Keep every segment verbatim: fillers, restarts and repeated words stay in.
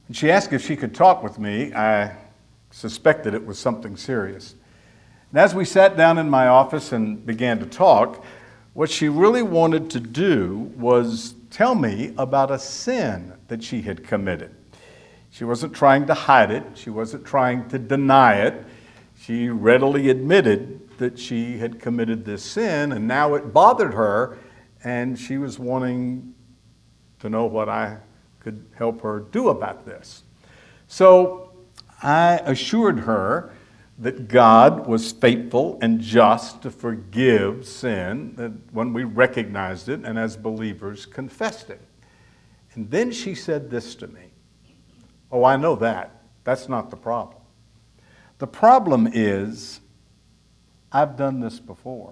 And she asked if she could talk with me. I suspected it was something serious. And as we sat down in my office and began to talk, what she really wanted to do was tell me about a sin that she had committed. She wasn't trying to hide it. She wasn't trying to deny it. She readily admitted that she had committed this sin, and now it bothered her, and she was wanting to know what I could help her do about this. So I assured her that God was faithful and just to forgive sin that when we recognized it and as believers confessed it. And then she said this to me, "Oh, I know that. That's not the problem. The problem is I've done this before."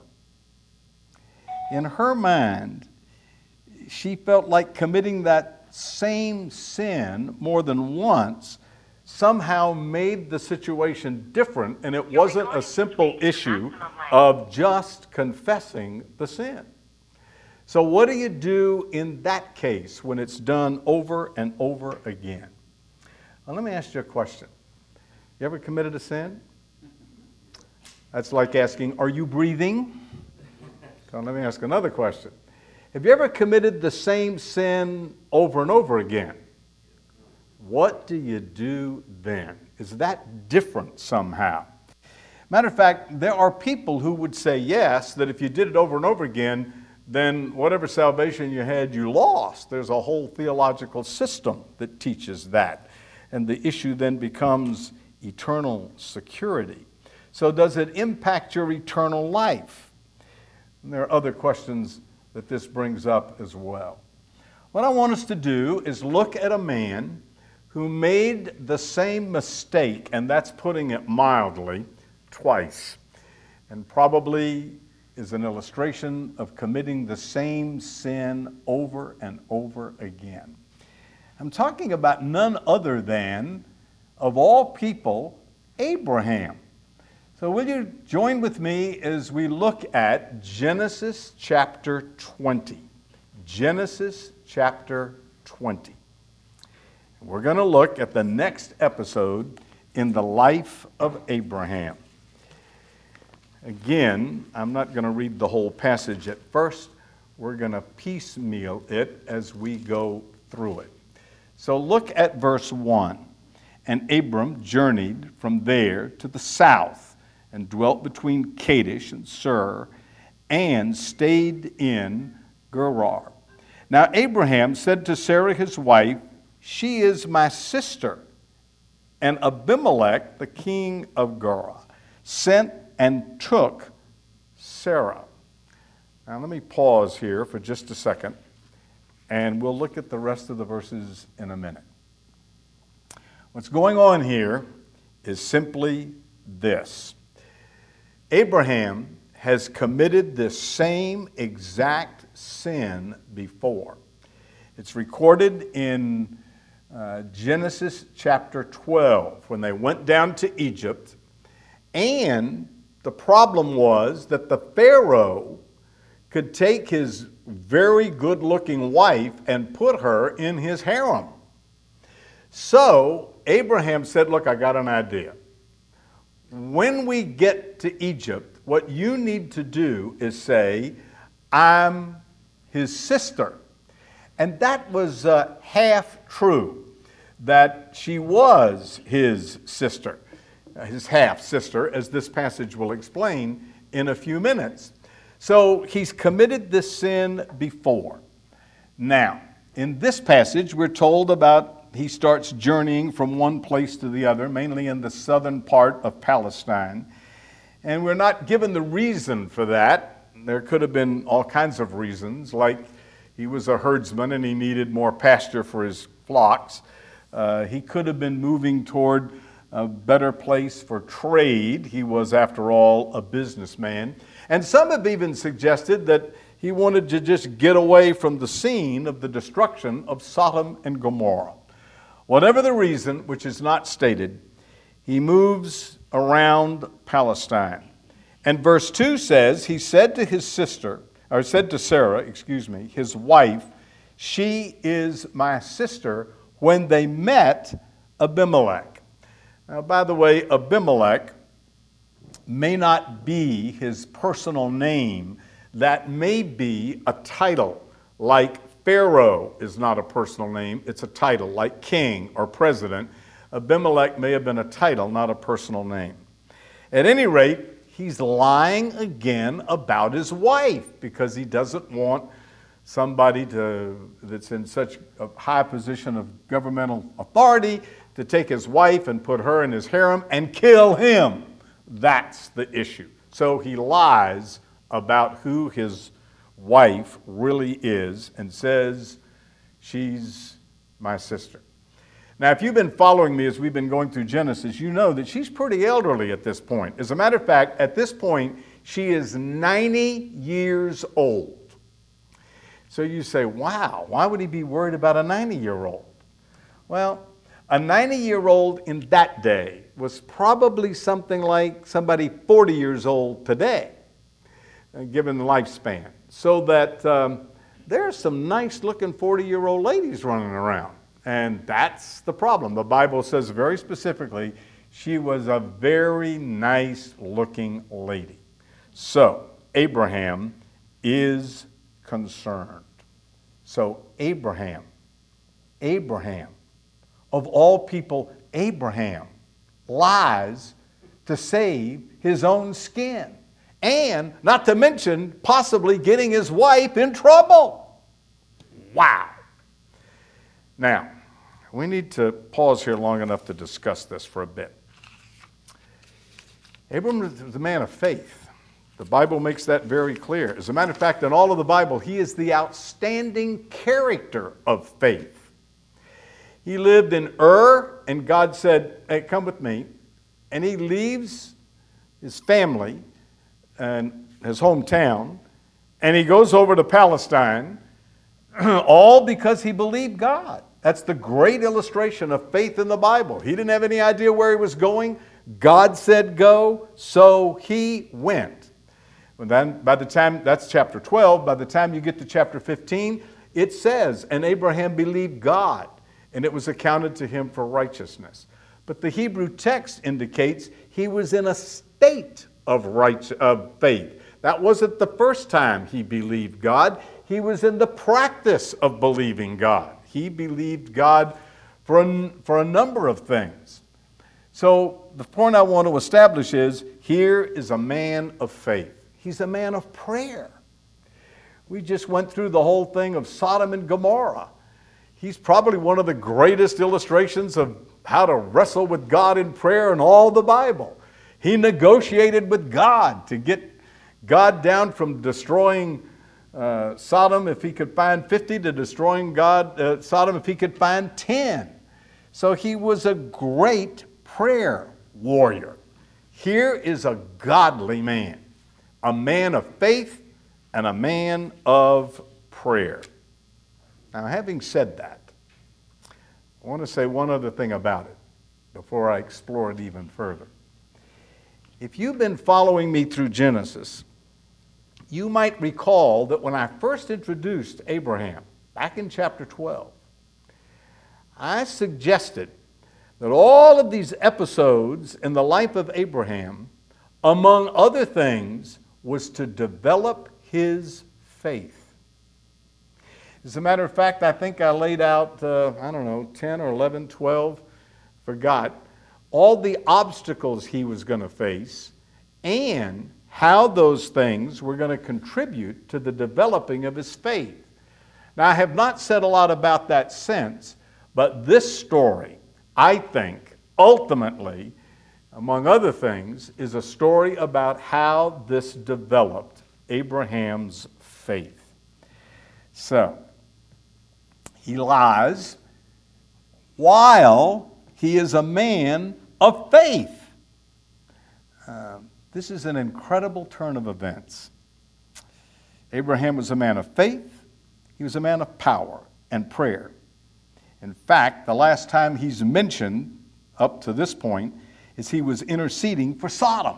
In her mind, she felt like committing that same sin more than once somehow made the situation different, and it wasn't a simple issue of just confessing the sin. So what do you do in that case when it's done over and over again? Well, let me ask you a question. You ever committed a sin? That's like asking, are you breathing? So let me ask another question. Have you ever committed the same sin over and over again? What do you do then? Is that different somehow? Matter of fact, there are people who would say yes, that if you did it over and over again, then whatever salvation you had, you lost. There's a whole theological system that teaches that. And the issue then becomes eternal security. So does it impact your eternal life? And there are other questions that this brings up as well. What I want us to do is look at a man who made the same mistake, and that's putting it mildly, twice, and probably is an illustration of committing the same sin over and over again. I'm talking about none other than, of all people, Abraham. So will you join with me as we look at Genesis chapter twenty. Genesis chapter twenty. We're going to look at the next episode in the life of Abraham. Again, I'm not going to read the whole passage at first. We're going to piecemeal it as we go through it. So look at verse one. And Abram journeyed from there to the south and dwelt between Kadesh and Shur and stayed in Gerar. Now Abraham said to Sarah his wife, "She is my sister." And Abimelech, the king of Gerar, sent and took Sarah. Now let me pause here for just a second, and we'll look at the rest of the verses in a minute. What's going on here is simply this. Abraham has committed this same exact sin before. It's recorded in uh, Genesis chapter twelve when they went down to Egypt, and the problem was that the Pharaoh could take his very good-looking wife and put her in his harem. So Abraham said, "Look, I got an idea. When we get to Egypt, what you need to do is say, 'I'm his sister.'" And that was uh, half true, that she was his sister, his half-sister, as this passage will explain in a few minutes. So he's committed this sin before. Now, in this passage, we're told about he starts journeying from one place to the other, mainly in the southern part of Palestine. And we're not given the reason for that. There could have been all kinds of reasons, like he was a herdsman and he needed more pasture for his flocks. Uh, he could have been moving toward a better place for trade. He was, after all, a businessman. And some have even suggested that he wanted to just get away from the scene of the destruction of Sodom and Gomorrah. Whatever the reason, which is not stated, he moves around Palestine. And verse two says, he said to his sister, or said to Sarah, excuse me, his wife, "She is my sister," when they met Abimelech. Now, by the way, Abimelech may not be his personal name. That may be a title, like Pharaoh is not a personal name, it's a title, like king or president. Abimelech may have been a title, not a personal name. At any rate, he's lying again about his wife because he doesn't want somebody to, that's in such a high position of governmental authority to take his wife and put her in his harem and kill him. That's the issue. So he lies about who his wife really is and says she's my sister. Now, if you've been following me as we've been going through Genesis, you know that she's pretty elderly at this point. As a matter of fact, at this point, she is ninety years old. So you say, wow, why would he be worried about a ninety-year-old? Well, a ninety-year-old in that day was probably something like somebody forty years old today, given the lifespan. So that um, there are some nice-looking forty-year-old ladies running around. And that's the problem. The Bible says very specifically, she was a very nice-looking lady. So Abraham is concerned. So Abraham, Abraham, of all people, Abraham lies to save his own skin. And not to mention possibly getting his wife in trouble. Wow. Now, we need to pause here long enough to discuss this for a bit. Abram was a man of faith. The Bible makes that very clear. As a matter of fact, in all of the Bible, he is the outstanding character of faith. He lived in Ur, and God said, hey, come with me. And he leaves his family and his hometown, and he goes over to Palestine, all because he believed God. That's the great illustration of faith in the Bible. He didn't have any idea where he was going. God said go, so he went. And then by the time, that's chapter twelve, by the time you get to chapter fifteen, it says, and Abraham believed God, and it was accounted to him for righteousness. But the Hebrew text indicates he was in a state of, right, of faith. That wasn't the first time he believed God. He was in the practice of believing God. He believed God for a, for a number of things. So the point I want to establish is, here is a man of faith. He's a man of prayer. We just went through the whole thing of Sodom and Gomorrah. He's probably one of the greatest illustrations of how to wrestle with God in prayer in all the Bible. He negotiated with God to get God down from destroying uh, Sodom if he could find fifty to destroying God uh, Sodom if he could find ten. So he was a great prayer warrior. Here is a godly man, a man of faith and a man of prayer. Now, having said that, I want to say one other thing about it before I explore it even further. If you've been following me through Genesis, you might recall that when I first introduced Abraham, back in chapter twelve, I suggested that all of these episodes in the life of Abraham, among other things, was to develop his faith. As a matter of fact, I think I laid out, uh, I don't know, ten or eleven, twelve, forgot, all the obstacles he was going to face and how those things were going to contribute to the developing of his faith. Now, I have not said a lot about that since, but this story, I think, ultimately, among other things, is a story about how this developed Abraham's faith. So, he lies while he is a man of faith. Uh, this is an incredible turn of events. Abraham was a man of faith. He was a man of power and prayer. In fact, the last time he's mentioned up to this point is he was interceding for Sodom.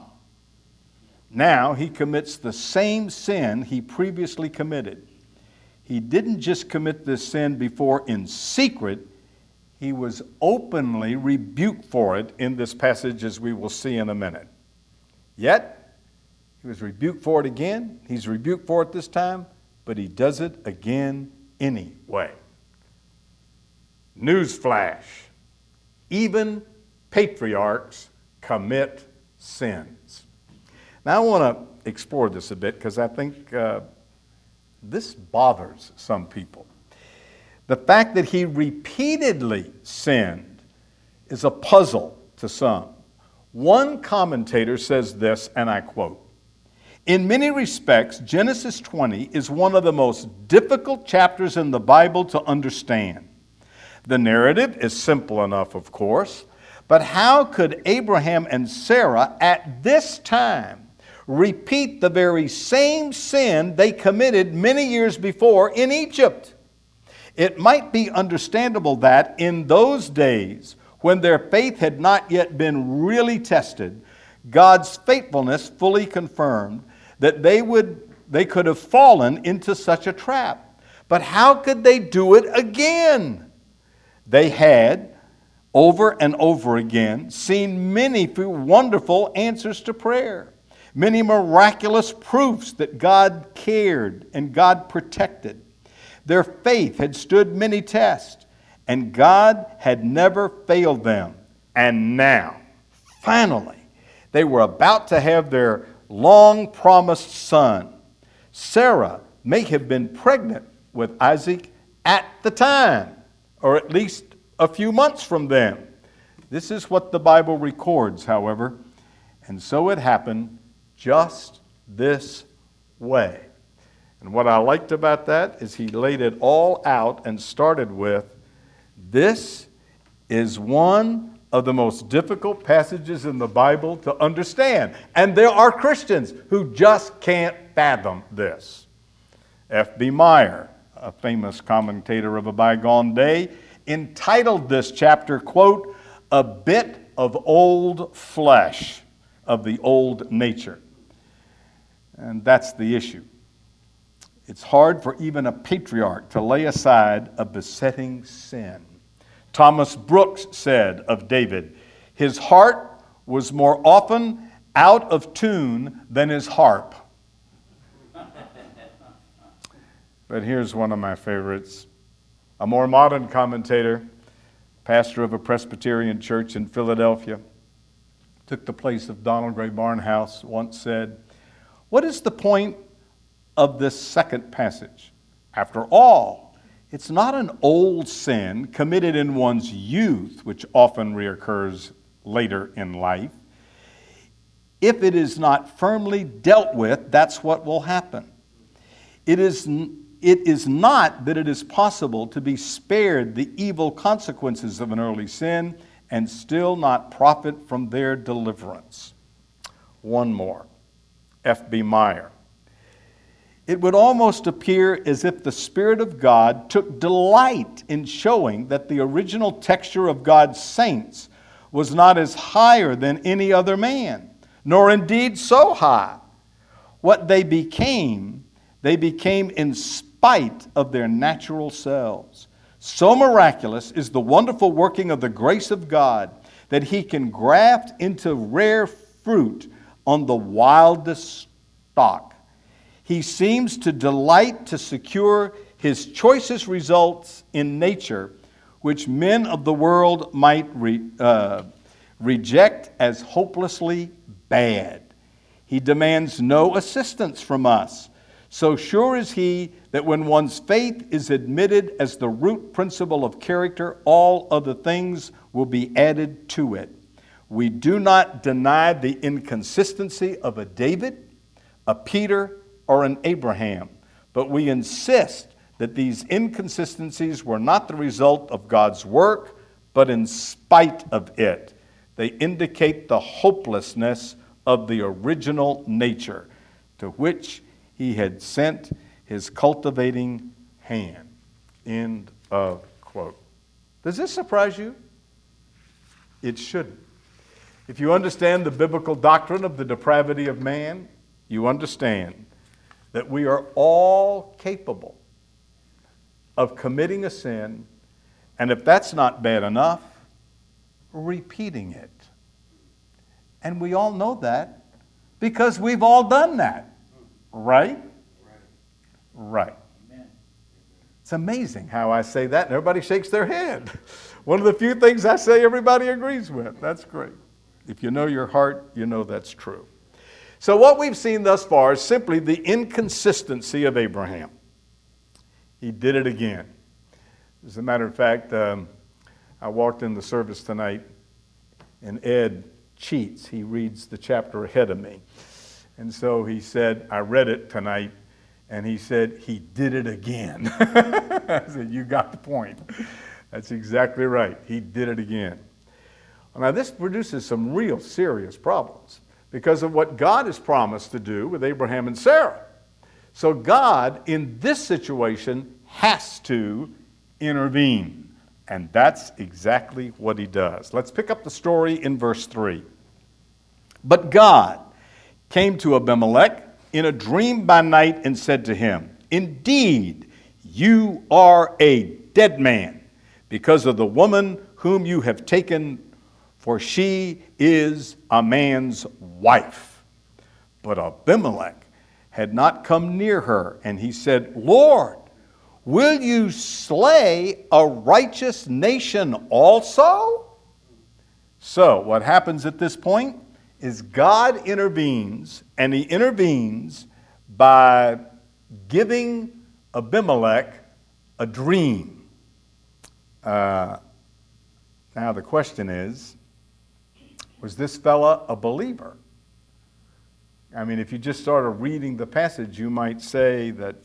Now he commits the same sin he previously committed. He didn't just commit this sin before in secret, he was openly rebuked for it in this passage, as we will see in a minute. Yet, he was rebuked for it again. He's rebuked for it this time, but he does it again anyway. Newsflash. Even patriarchs commit sins. Now, I want to explore this a bit because I think uh, this bothers some people. The fact that he repeatedly sinned is a puzzle to some. One commentator says this, and I quote, "In many respects, Genesis twenty is one of the most difficult chapters in the Bible to understand. The narrative is simple enough, of course, but how could Abraham and Sarah at this time repeat the very same sin they committed many years before in Egypt? It might be understandable that in those days, when their faith had not yet been really tested, God's faithfulness fully confirmed that they would they could have fallen into such a trap. But how could they do it again? They had, over and over again, seen many wonderful answers to prayer, many miraculous proofs that God cared and God protected. Their faith had stood many tests, and God had never failed them. And now, finally, they were about to have their long-promised son. Sarah may have been pregnant with Isaac at the time, or at least a few months from then. This is what the Bible records, however, and so it happened just this way. And what I liked about that is he laid it all out and started with, this is one of the most difficult passages in the Bible to understand. And there are Christians who just can't fathom this. F B Meyer, a famous commentator of a bygone day, entitled this chapter, quote, "A bit of old flesh, of the old nature." And that's the issue. It's hard for even a patriarch to lay aside a besetting sin. Thomas Brooks said of David, his heart was more often out of tune than his harp. But here's one of my favorites. A more modern commentator, pastor of a Presbyterian church in Philadelphia, took the place of Donald Grey Barnhouse, once said, "What is the point of this second passage? After all, it's not an old sin committed in one's youth, which often reoccurs later in life. If it is not firmly dealt with, that's what will happen. It is, it is not that it is possible to be spared the evil consequences of an early sin and still not profit from their deliverance." One more. F B Meyer. It would almost appear as if the Spirit of God took delight in showing that the original texture of God's saints was not as higher than any other man, nor indeed so high. What they became, they became in spite of their natural selves. So miraculous is the wonderful working of the grace of God that He can graft into rare fruit on the wildest stock. He seems to delight to secure His choicest results in nature, which men of the world might re, uh, reject as hopelessly bad. He demands no assistance from us. So sure is He that when one's faith is admitted as the root principle of character, all other things will be added to it. We do not deny the inconsistency of a David, a Peter, or an Abraham, but we insist that these inconsistencies were not the result of God's work, but in spite of it. They indicate the hopelessness of the original nature to which He had sent His cultivating hand. End of quote. Does this surprise you? It shouldn't. If you understand the biblical doctrine of the depravity of man, you understand that we are all capable of committing a sin And if that's not bad enough, repeating it. And we all know that because we've all done that. Right? Right. It's amazing how I say that and everybody shakes their head. One of the few things I say everybody agrees with. That's great. If you know your heart, you know that's true. So what we've seen thus far is simply the inconsistency of Abraham. He did it again. As a matter of fact, um, I walked in the service tonight and Ed cheats. He reads the chapter ahead of me. And so he said, I read it tonight, and he said, he did it again. I said, you got the point. That's exactly right. He did it again. Now, this produces some real serious problems because of what God has promised to do with Abraham and Sarah. So God, in this situation, has to intervene. And that's exactly what he does. Let's pick up the story in verse three. But God came to Abimelech in a dream by night and said to him, indeed, you are a dead man because of the woman whom you have taken, for she is a man's wife. But Abimelech had not come near her, and he said, Lord, will you slay a righteous nation also? So what happens at this point is God intervenes, and he intervenes by giving Abimelech a dream. Uh, now the question is, was this fella a believer? I mean, if you just started reading the passage, you might say that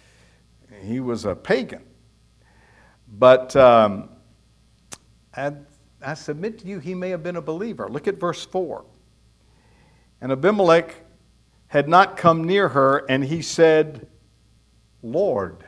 he was a pagan. But um, I, I submit to you, he may have been a believer. Look at verse four. And Abimelech had not come near her, and he said, Lord.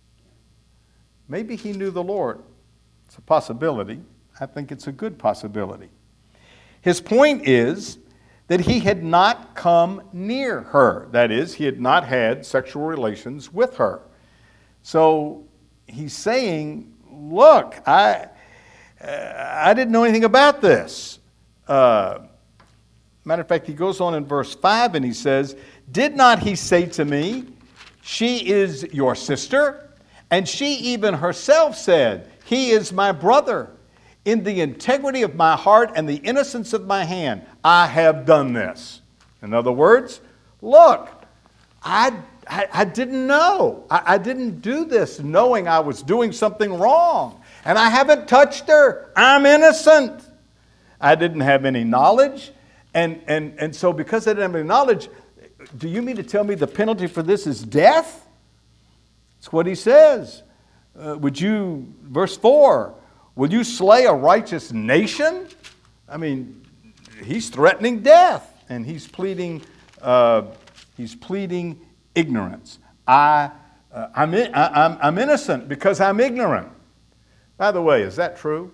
Maybe he knew the Lord. It's a possibility. I think it's a good possibility. His point is that he had not come near her. That is, he had not had sexual relations with her. So he's saying, look, I, I didn't know anything about this. Uh, Matter of fact, he goes on in verse five and he says, did not he say to me, she is your sister? And she even herself said, he is my brother. In the integrity of my heart and the innocence of my hand, I have done this. In other words, look, I, I, I didn't know. I, I didn't do this knowing I was doing something wrong. And I haven't touched her. I'm innocent. I didn't have any knowledge. And, and, and so because I didn't have any knowledge, do you mean to tell me the penalty for this is death? That's what he says. Uh, would you, verse four, will you slay a righteous nation? I mean, he's threatening death, and he's pleading, uh, he's pleading ignorance. I, uh, I'm, in, I, I'm, I'm innocent because I'm ignorant. By the way, is that true?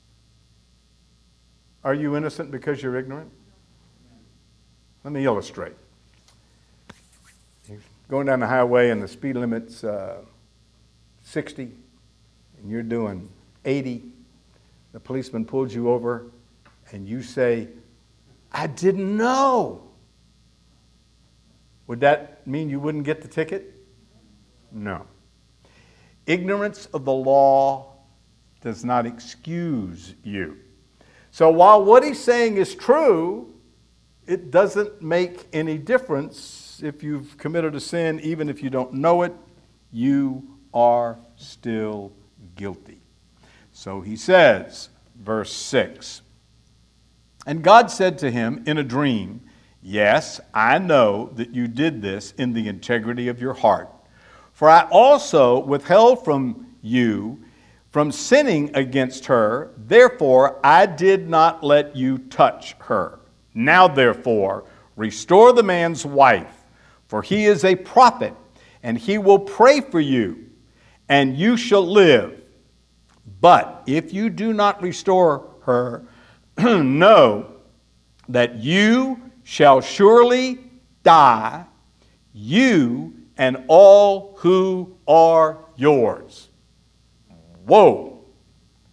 Are you innocent because you're ignorant? Let me illustrate. You're going down the highway and the speed limit's uh, sixty, and you're doing eighty. The policeman pulls you over, and you say, I didn't know. Would that mean you wouldn't get the ticket? No. Ignorance of the law does not excuse you. So while what he's saying is true, it doesn't make any difference if you've committed a sin. Even if you don't know it, you are still guilty. So he says, verse six, and God said to him in a dream, yes, I know that you did this in the integrity of your heart. For I also withheld from you from sinning against her. Therefore, I did not let you touch her. Now, therefore, restore the man's wife, for he is a prophet, and he will pray for you, and you shall live. But if you do not restore her, know that you shall surely die, you and all who are yours. Whoa.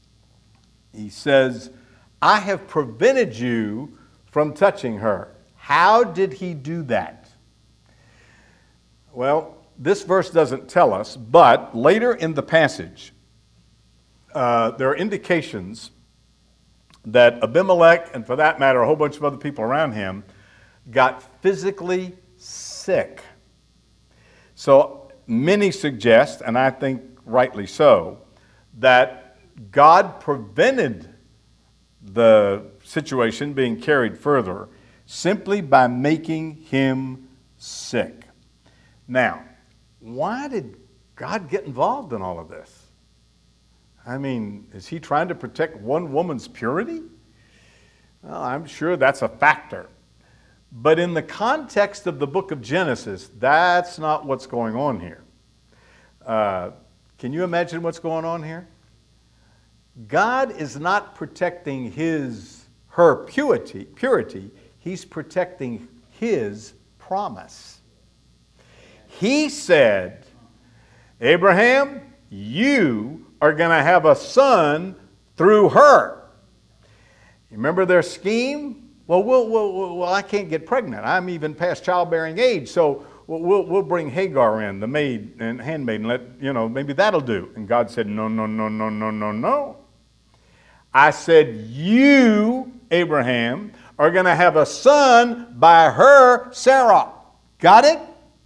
He says, I have prevented you from touching her. How did he do that? Well, this verse doesn't tell us, but later in the passage, uh, there are indications that Abimelech, and for that matter, a whole bunch of other people around him, got physically sick. So many suggest, and I think rightly so, that God prevented the situation being carried further simply by making him sick. Now, why did God get involved in all of this? I mean, is he trying to protect one woman's purity? Well, I'm sure that's a factor. But in the context of the book of Genesis, that's not what's going on here. Uh, can you imagine what's going on here? God is not protecting his, her purity, purity. He's protecting his promise. He said, Abraham, you are going to have a son through her. You remember their scheme? Well, we'll, we'll, well, I can't get pregnant. I'm even past childbearing age, so we'll, we'll, we'll bring Hagar in, the maid and handmaid, and let, you know, maybe that'll do. And God said, no, no, no, no, no, no, no. I said, you, Abraham, are going to have a son by her, Sarah. Got it?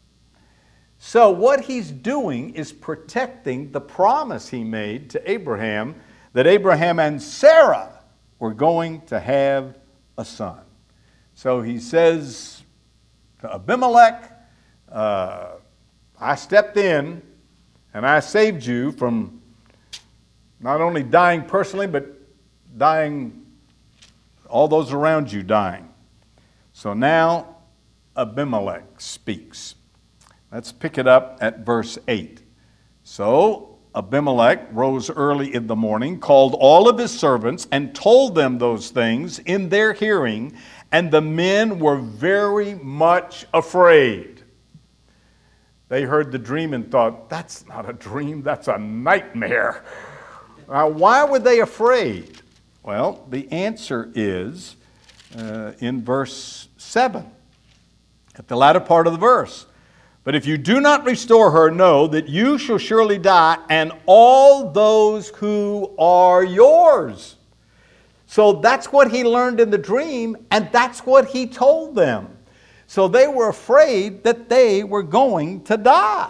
So what he's doing is protecting the promise he made to Abraham that Abraham and Sarah were going to have a son. So he says to Abimelech, uh, I stepped in and I saved you from not only dying personally, but dying, all those around you dying. So now Abimelech speaks. Let's pick it up at verse eight. So Abimelech rose early in the morning, called all of his servants, and told them those things in their hearing, and the men were very much afraid. They heard the dream and thought, that's not a dream, that's a nightmare. Now, why were they afraid? Well, the answer is uh, in verse seven, at the latter part of the verse. But if you do not restore her, know that you shall surely die, and all those who are yours. So that's what he learned in the dream, and that's what he told them. So they were afraid that they were going to die.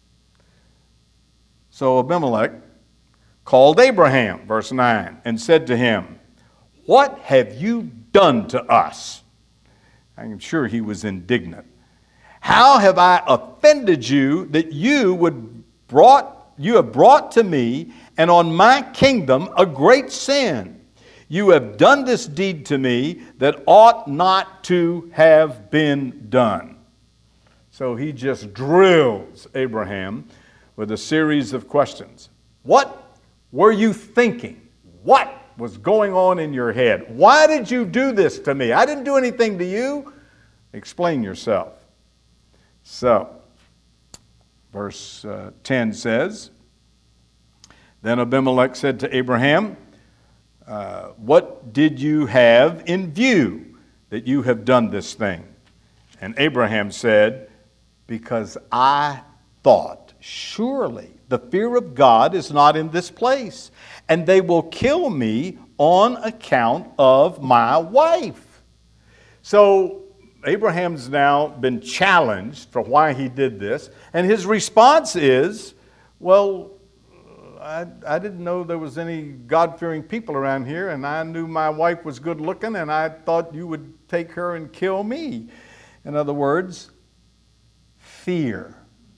So Abimelech called Abraham, verse nine, and said to him, what have you done to us? I'm sure he was indignant. How have I offended you that you would brought you have brought to me and on my kingdom a great sin? You have done this deed to me that ought not to have been done. So he just drills Abraham with a series of questions. What were you thinking? What was going on in your head? Why did you do this to me? I didn't do anything to you. Explain yourself. So, verse uh, ten says, then Abimelech said to Abraham, uh, what did you have in view that you have done this thing? And Abraham said, because I thought, surely the fear of God is not in this place, and they will kill me on account of my wife. So Abraham's now been challenged for why he did this, and his response is, well, I, I didn't know there was any God-fearing people around here, and I knew my wife was good looking, and I thought you would take her and kill me. In other words, fear.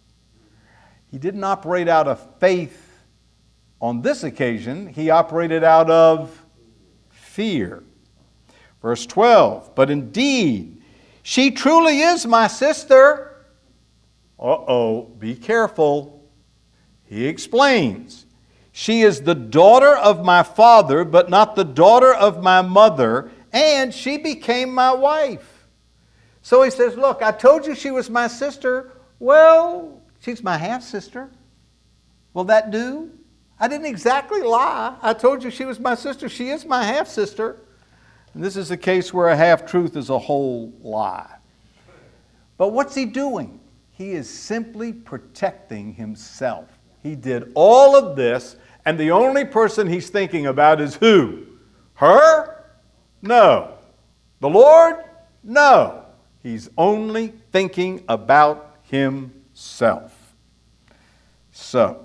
He didn't operate out of faith on this occasion. He operated out of fear. Verse twelve, but indeed, she truly is my sister. Uh-oh, be careful. He explains. She is the daughter of my father, but not the daughter of my mother, and she became my wife. So he says, look, I told you she was my sister. Well, she's my half-sister. Will that do? I didn't exactly lie. I told you she was my sister. She is my half-sister. And this is a case where a half-truth is a whole lie. But what's he doing? He is simply protecting himself. He did all of this, and the only person he's thinking about is who? Her? No. The Lord? No. He's only thinking about himself. So,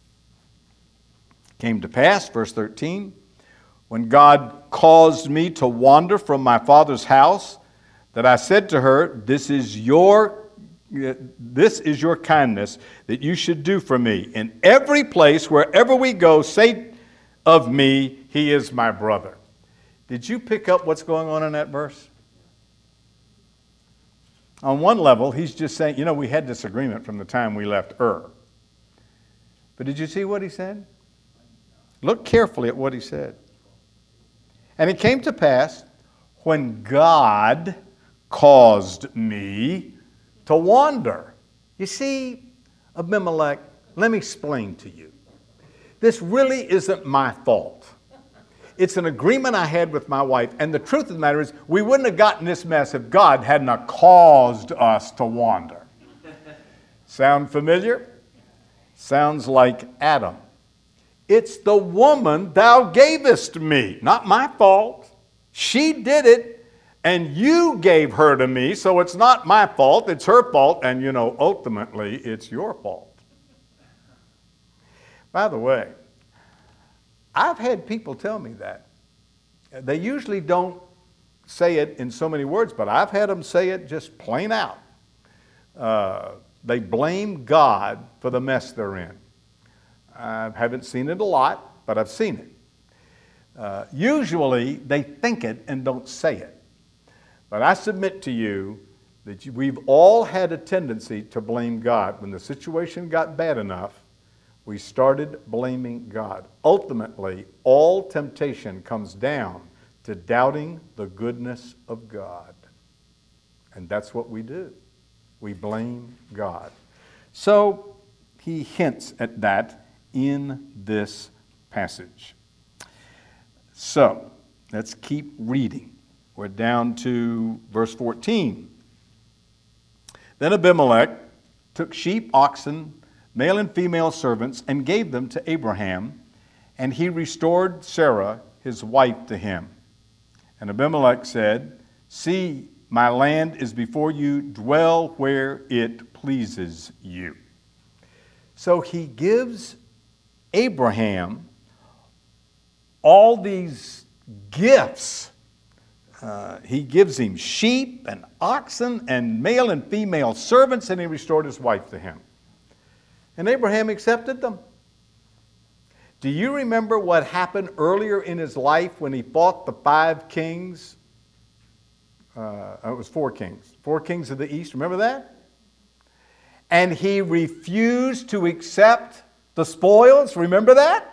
came to pass, verse thirteen, when God caused me to wander from my father's house, that I said to her, This is your This is your kindness that you should do for me. In every place, wherever we go, say of me, he is my brother. Did you pick up what's going on in that verse? On one level, he's just saying, you know, we had disagreement from the time we left Ur. But did you see what he said? Look carefully at what he said. And it came to pass, when God caused me to wander. You see, Abimelech, let me explain to you. This really isn't my fault. It's an agreement I had with my wife, and the truth of the matter is, we wouldn't have gotten this mess if God had not caused us to wander. Sound familiar? Sounds like Adam. It's the woman thou gavest me, not my fault. She did it, and you gave her to me, so it's not my fault, it's her fault, and you know, ultimately, it's your fault. By the way, I've had people tell me that. They usually don't say it in so many words, but I've had them say it just plain out. Uh, they blame God for the mess they're in. I haven't seen it a lot, but I've seen it. Uh, usually, they think it and don't say it. But I submit to you that you, we've all had a tendency to blame God. When the situation got bad enough, we started blaming God. Ultimately, all temptation comes down to doubting the goodness of God. And that's what we do. We blame God. So, he hints at that in this passage. So, let's keep reading. We're down to verse fourteen. Then Abimelech took sheep, oxen, male and female servants, and gave them to Abraham, and he restored Sarah, his wife, to him. And Abimelech said, See, my land is before you, dwell where it pleases you. So he gives Abraham all these gifts. Uh, he gives him sheep and oxen and male and female servants, and he restored his wife to him. And Abraham accepted them. Do you remember what happened earlier in his life when he fought the five kings? Uh, it was four kings. Four kings of the east. Remember that? And he refused to accept the spoils. Remember that?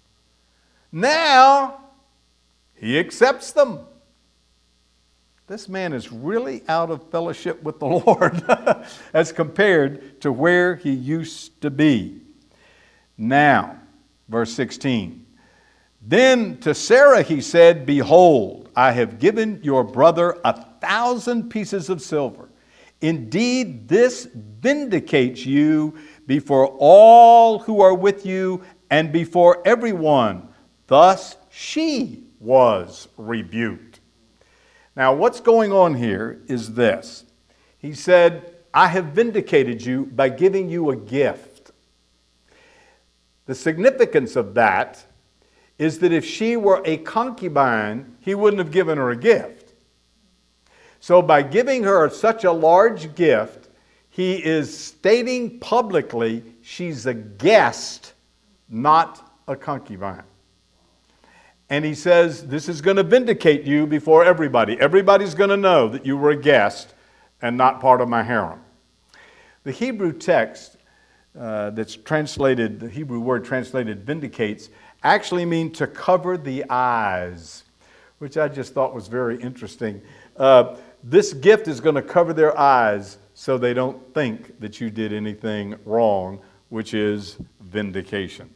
Now, he accepts them. This man is really out of fellowship with the Lord as compared to where he used to be. Now, verse sixteen. Then to Sarah he said, Behold, I have given your brother a thousand pieces of silver. Indeed, this vindicates you before all who are with you and before everyone. Thus she was rebuked. Now, what's going on here is this. He said, I have vindicated you by giving you a gift. The significance of that is that if she were a concubine, he wouldn't have given her a gift. So by giving her such a large gift, he is stating publicly she's a guest, not a concubine. And he says, this is going to vindicate you before everybody. Everybody's going to know that you were a guest and not part of my harem. The Hebrew text uh, that's translated, the Hebrew word translated vindicates, actually mean to cover the eyes, which I just thought was very interesting. Uh, this gift is going to cover their eyes so they don't think that you did anything wrong, which is vindication.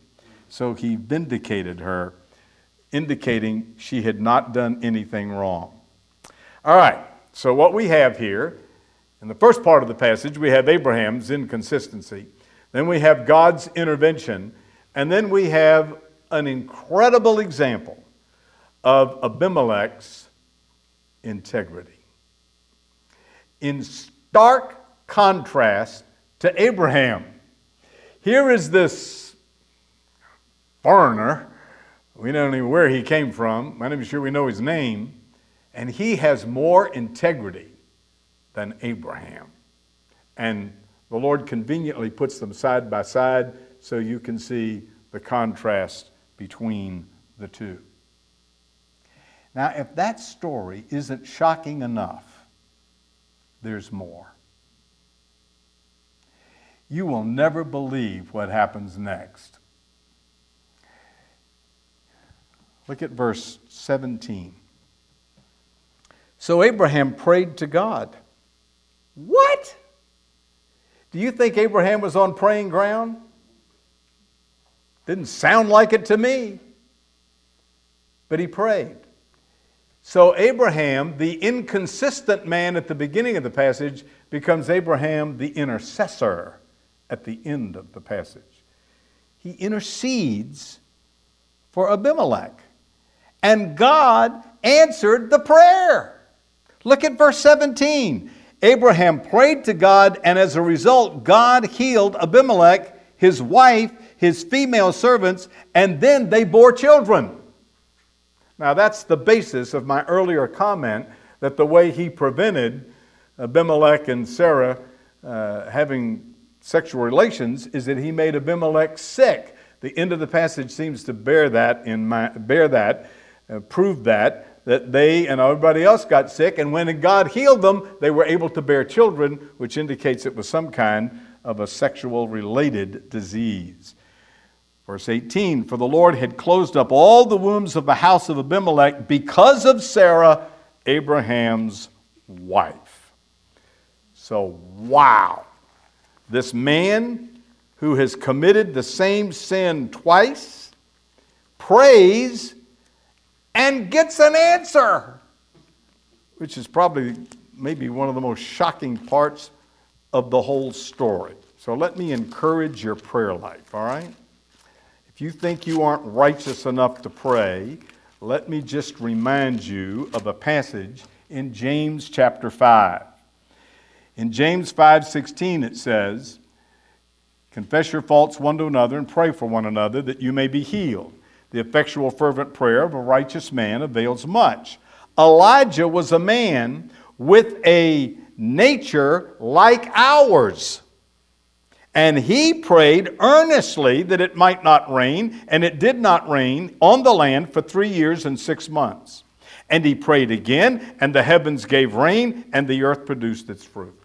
so he vindicated her, indicating she had not done anything wrong. All right, so what we have here, in the first part of the passage, we have Abraham's inconsistency. Then we have God's intervention. And then we have an incredible example of Abimelech's integrity. In stark contrast to Abraham. Here is this foreigner. We don't know where he came from. I'm not even sure we know his name. And he has more integrity than Abraham. And the Lord conveniently puts them side by side so you can see the contrast between the two. Now, if that story isn't shocking enough, there's more. You will never believe what happens next. Look at verse seventeen. So Abraham prayed to God. What? Do you think Abraham was on praying ground? Didn't sound like it to me. But he prayed. So Abraham, the inconsistent man at the beginning of the passage, becomes Abraham, the intercessor, at the end of the passage. He intercedes for Abimelech. And God answered the prayer. Look at verse seventeen. Abraham prayed to God, and as a result, God healed Abimelech, his wife, his female servants, and then they bore children. Now, that's the basis of my earlier comment that the way he prevented Abimelech and Sarah uh, having sexual relations is that he made Abimelech sick. The end of the passage seems to bear that, in my, bear that, uh, prove that, that they and everybody else got sick, and when God healed them, they were able to bear children, which indicates it was some kind of a sexual-related disease. Verse eighteen, for the Lord had closed up all the wombs of the house of Abimelech because of Sarah, Abraham's wife. So, wow. This man who has committed the same sin twice prays and gets an answer, which is probably maybe one of the most shocking parts of the whole story. So let me encourage your prayer life, all right? If you think you aren't righteous enough to pray, let me just remind you of a passage in James chapter five. In James five sixteen it says, confess your faults one to another and pray for one another that you may be healed. The effectual fervent prayer of a righteous man avails much. Elijah was a man with a nature like ours. And he prayed earnestly that it might not rain, and it did not rain on the land for three years and six months. And he prayed again, and the heavens gave rain, and the earth produced its fruit.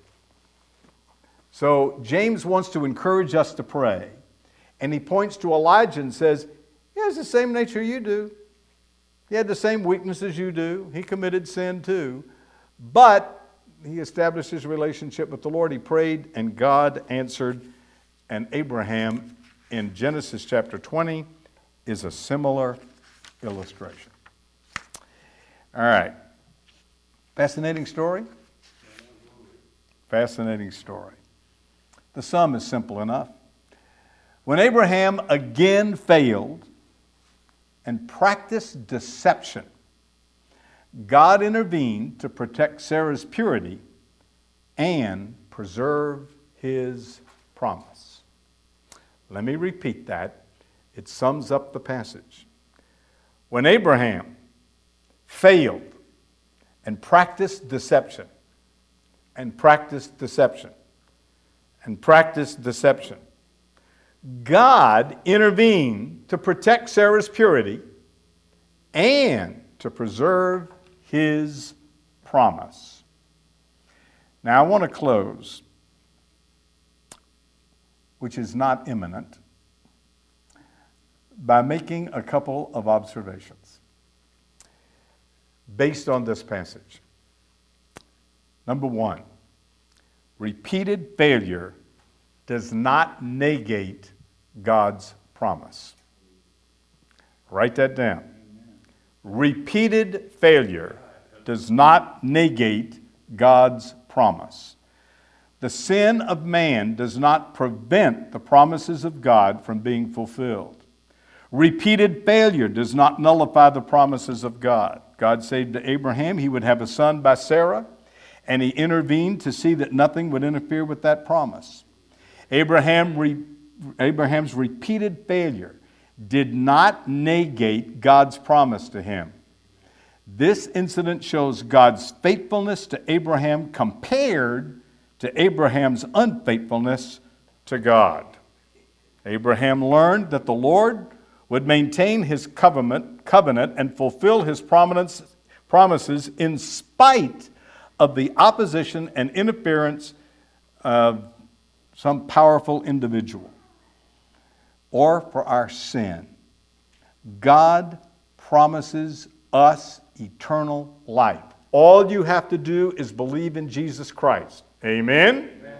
So James wants to encourage us to pray. And he points to Elijah and says, he has the same nature you do. He had the same weaknesses you do. He committed sin too. But he established his relationship with the Lord. He prayed, and God answered. And Abraham, in Genesis chapter twenty, is a similar illustration. All right. Fascinating story? Fascinating story. The sum is simple enough. When Abraham again failed and practiced deception, God intervened to protect Sarah's purity and preserve his promise. Let me repeat that. It sums up the passage. When Abraham failed and practiced deception, and practiced deception, and practiced deception, God intervened to protect Sarah's purity and to preserve his promise. Now I want to close, which is not imminent, by making a couple of observations based on this passage. Number one, repeated failure does not negate God's promise. Write that down. Repeated failure does not negate God's promise. The sin of man does not prevent the promises of God from being fulfilled. Repeated failure does not nullify the promises of God. God said to Abraham he would have a son by Sarah, and he intervened to see that nothing would interfere with that promise. Abraham re- Abraham's repeated failure did not negate God's promise to him. This incident shows God's faithfulness to Abraham compared to Abraham's unfaithfulness to God. Abraham learned that the Lord would maintain his covenant, covenant and fulfill his promises in spite of the opposition and interference of some powerful individual or for our sin. God promises us eternal life. All you have to do is believe in Jesus Christ. Amen? Amen.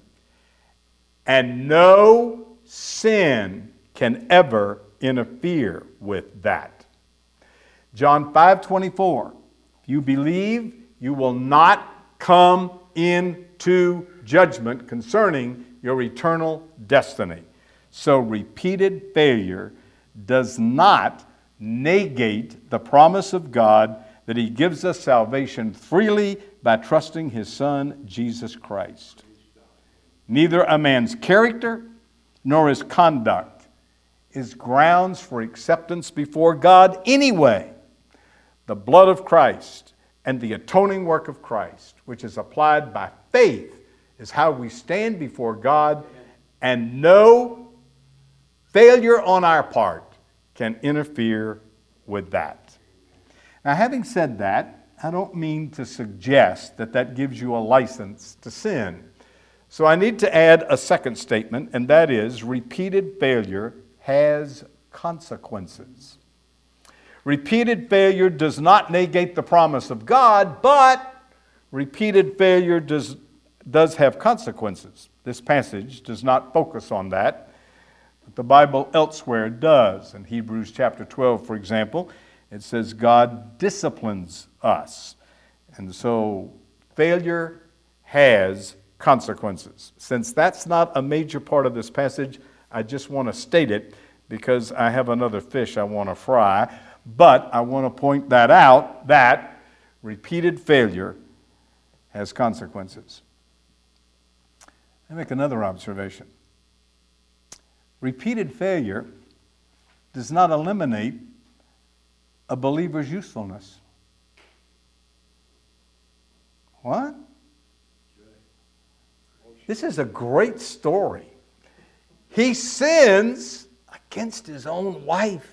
And no sin can ever interfere with that. John five twenty-four. If you believe, you will not come into judgment concerning your eternal destiny. So repeated failure does not negate the promise of God that he gives us salvation freely by trusting his Son, Jesus Christ. Neither a man's character nor his conduct is grounds for acceptance before God anyway. The blood of Christ and the atoning work of Christ, which is applied by faith, is how we stand before God, and no failure on our part can interfere with that. Now, having said that, I don't mean to suggest that that gives you a license to sin. So I need to add a second statement, and that is repeated failure has consequences. Repeated failure does not negate the promise of God, but repeated failure does, does have consequences. This passage does not focus on that, but the Bible elsewhere does. In Hebrews chapter twelve, for example, it says God disciplines us. And so failure has consequences. Since that's not a major part of this passage, I just want to state it because I have another fish I want to fry. But I want to point that out, that repeated failure has consequences. I make another observation. Repeated failure does not eliminate a believer's usefulness. What? This is a great story. He sins against his own wife.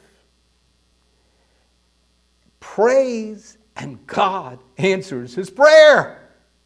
Prays, and God answers his prayer.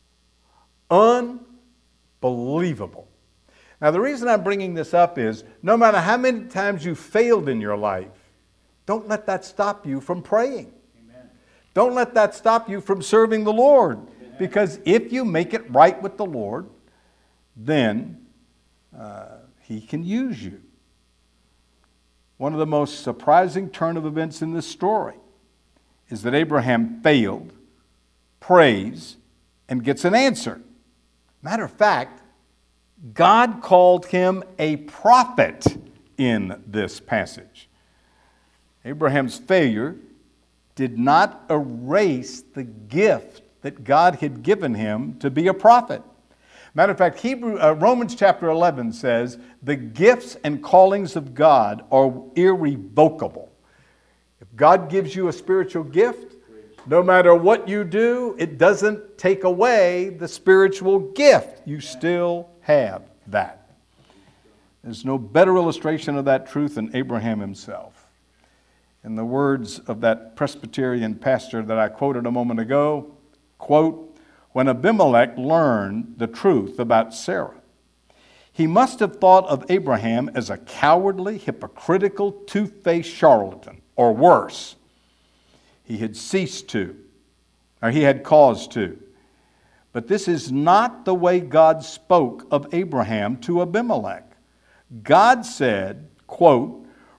Unbelievable. Now, the reason I'm bringing this up is no matter how many times you failed in your life, don't let that stop you from praying. Amen. Don't let that stop you from serving the Lord. Amen. Because if you make it right with the Lord, then uh, he can use you. One of the most surprising turn of events in this story is that Abraham failed, prays, and gets an answer. Matter of fact, God called him a prophet in this passage. Abraham's failure did not erase the gift that God had given him to be a prophet. Matter of fact, Hebrew, uh, Romans chapter eleven says, the gifts and callings of God are irrevocable. If God gives you a spiritual gift, no matter what you do, it doesn't take away the spiritual gift. You still have that. There's no better illustration of that truth than Abraham himself. In the words of that Presbyterian pastor that I quoted a moment ago, quote, when Abimelech learned the truth about Sarah, he must have thought of Abraham as a cowardly, hypocritical, two-faced charlatan. Or worse, he had ceased to, or he had cause to. But this is not the way God spoke of Abraham to Abimelech. God said, quote,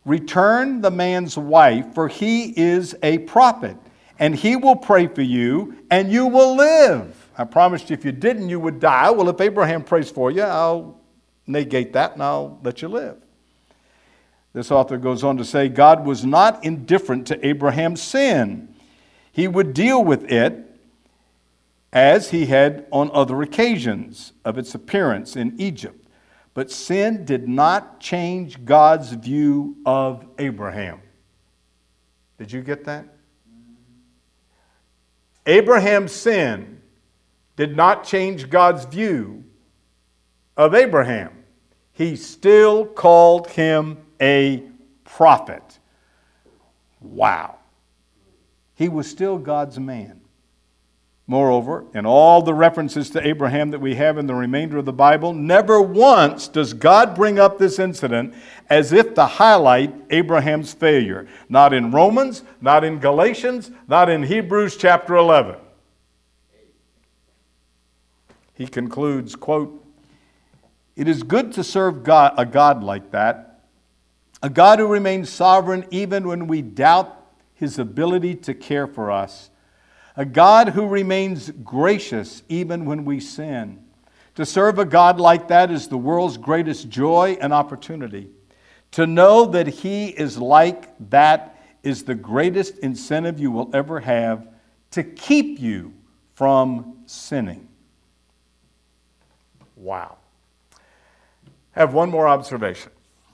return the man's wife, for he is a prophet, and he will pray for you, and you will live. I promised you if you didn't, you would die. Well, if Abraham prays for you, I'll negate that and I'll let you live. This author goes on to say, God was not indifferent to Abraham's sin. He would deal with it as he had on other occasions of its appearance in Egypt. But sin did not change God's view of Abraham. Did you get that? Abraham's sin did not change God's view of Abraham. He still called him a prophet. Wow. He was still God's man. Moreover, in all the references to Abraham that we have in the remainder of the Bible, never once does God bring up this incident as if to highlight Abraham's failure. Not in Romans, not in Galatians, not in Hebrews chapter eleven. He concludes, quote, "It is good to serve God, a God like that, a God who remains sovereign even when we doubt his ability to care for us, a God who remains gracious even when we sin. To serve a God like that is the world's greatest joy and opportunity. To know that he is like that is the greatest incentive you will ever have to keep you from sinning." Wow. I have one more observation.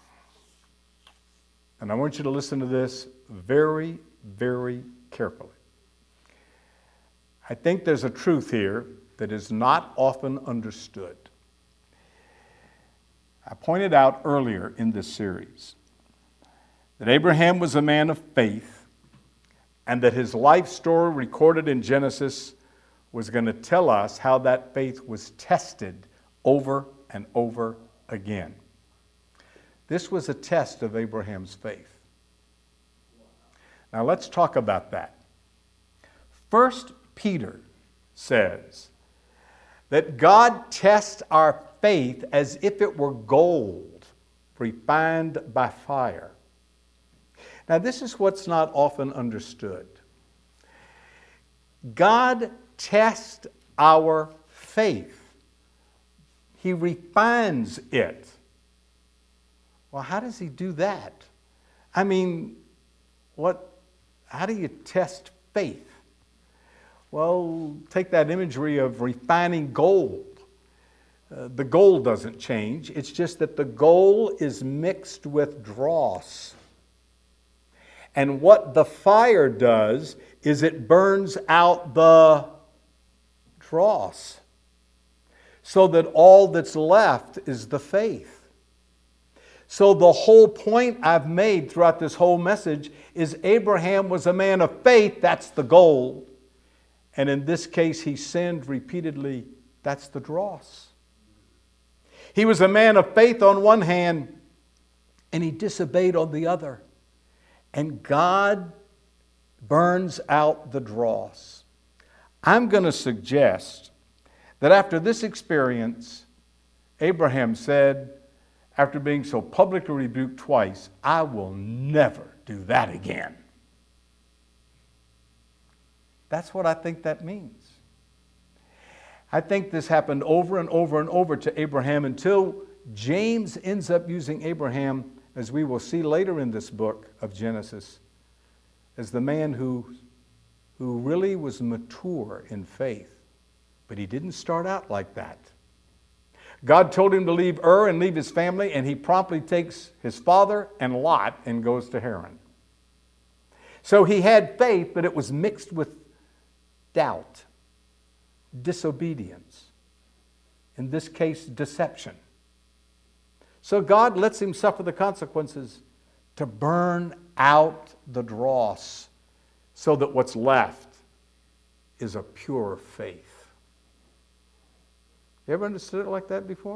And I want you to listen to this very, very carefully. I think there's a truth here that is not often understood. I pointed out earlier in this series that Abraham was a man of faith and that his life story recorded in Genesis was going to tell us how that faith was tested over and over again. This was a test of Abraham's faith. Now let's talk about that. First Peter says that God tests our faith as if it were gold refined by fire. Now this is what's not often understood. God tests our faith. He refines it. Well, how does he do that? I mean, what? How do you test faith? Well, take that imagery of refining gold. Uh, the gold doesn't change. It's just that the gold is mixed with dross. And what the fire does is it burns out the dross, so that all that's left is the faith. So the whole point I've made throughout this whole message is Abraham was a man of faith, that's the gold. And in this case, he sinned repeatedly, that's the dross. He was a man of faith on one hand, and he disobeyed on the other. And God burns out the dross. I'm going to suggest that after this experience, Abraham said, after being so publicly rebuked twice, I will never do that again. That's what I think that means. I think this happened over and over and over to Abraham until James ends up using Abraham, as we will see later in this book of Genesis, as the man who, who really was mature in faith. But he didn't start out like that. God told him to leave Ur and leave his family, and he promptly takes his father and Lot and goes to Haran. So he had faith, but it was mixed with doubt, disobedience, in this case, deception. So God lets him suffer the consequences to burn out the dross so that what's left is a pure faith. You ever understood it like that before?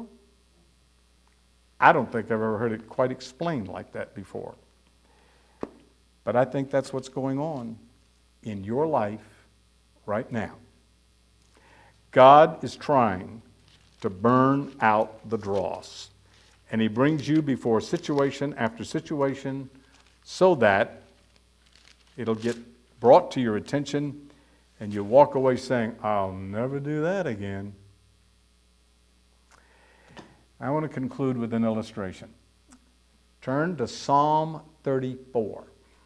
I don't think I've ever heard it quite explained like that before. But I think that's what's going on in your life right now. God is trying to burn out the dross. And he brings you before situation after situation so that it'll get brought to your attention and you'll walk away saying, I'll never do that again. I want to conclude with an illustration. Turn to Psalm thirty-four.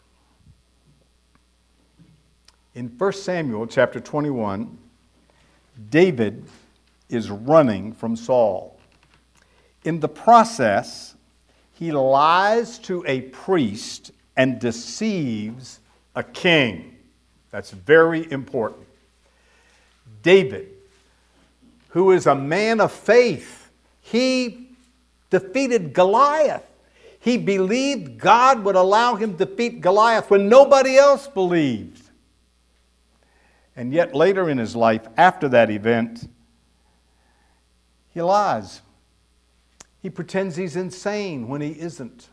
In First Samuel chapter twenty-one, David is running from Saul. In the process, he lies to a priest and deceives a king. That's very important. David, who is a man of faith, he defeated Goliath. He believed God would allow him to defeat Goliath when nobody else believed. And yet later in his life, after that event, he lies. He pretends he's insane when he isn't.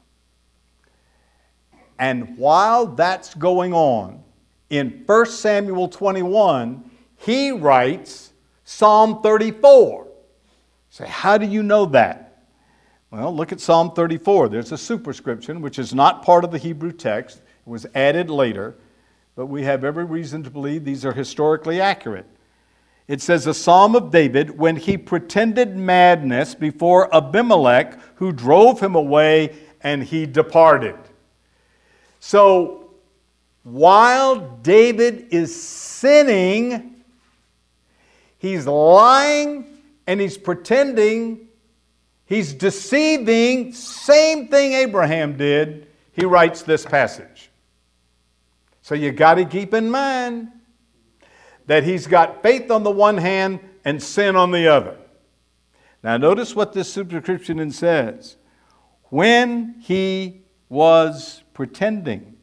And while that's going on, in First Samuel twenty-one, he writes Psalm thirty-four. Say, how do you know that? Well, look at Psalm thirty-four. There's a superscription, which is not part of the Hebrew text. It was added later, but we have every reason to believe these are historically accurate. It says, a psalm of David when he pretended madness before Abimelech, who drove him away, and he departed. So, while David is sinning, he's lying and he's pretending, he's deceiving, same thing Abraham did. He writes this passage. So you got to keep in mind that he's got faith on the one hand and sin on the other. Now notice what this superscription says. When he was pretending,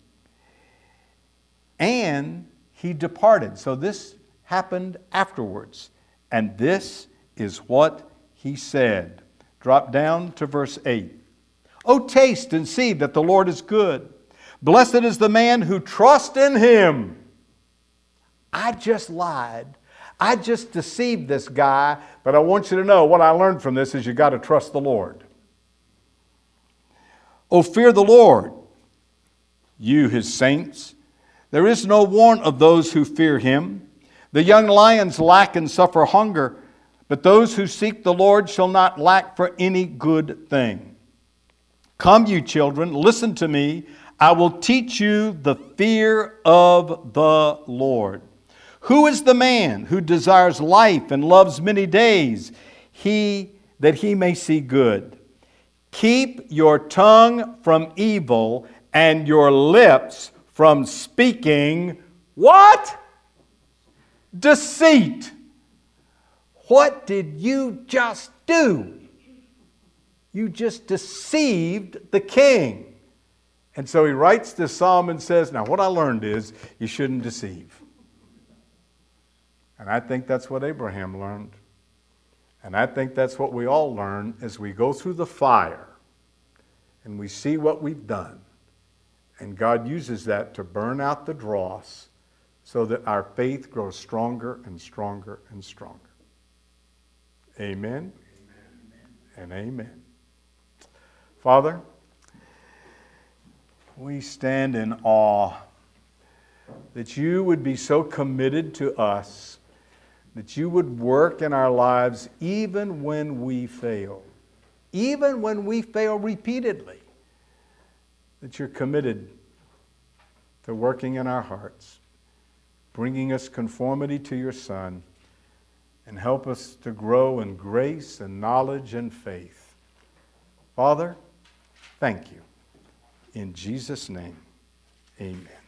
and he departed. So this happened afterwards. And this is what he said. Drop down to verse eight. Oh, taste and see that the Lord is good. Blessed is the man who trusts in him. I just lied. I just deceived this guy, but I want you to know what I learned from this is you got to trust the Lord. Oh, fear the Lord, you his saints. There is no want of those who fear him. The young lions lack and suffer hunger, but those who seek the Lord shall not lack for any good thing. Come, you children, listen to me. I will teach you the fear of the Lord. Who is the man who desires life and loves many days, he that he may see good? Keep your tongue from evil and your lips from speaking what? Deceit. What did you just do? You just deceived the king. And so he writes this psalm and says, now what I learned is you shouldn't deceive. And I think that's what Abraham learned. And I think that's what we all learn as we go through the fire and we see what we've done. And God uses that to burn out the dross so that our faith grows stronger and stronger and stronger. Amen, amen. And amen. Father, we stand in awe that you would be so committed to us, that you would work in our lives even when we fail, even when we fail repeatedly, that you're committed to working in our hearts, bringing us conformity to your Son, and help us to grow in grace and knowledge and faith. Father, thank you. In Jesus' name, amen.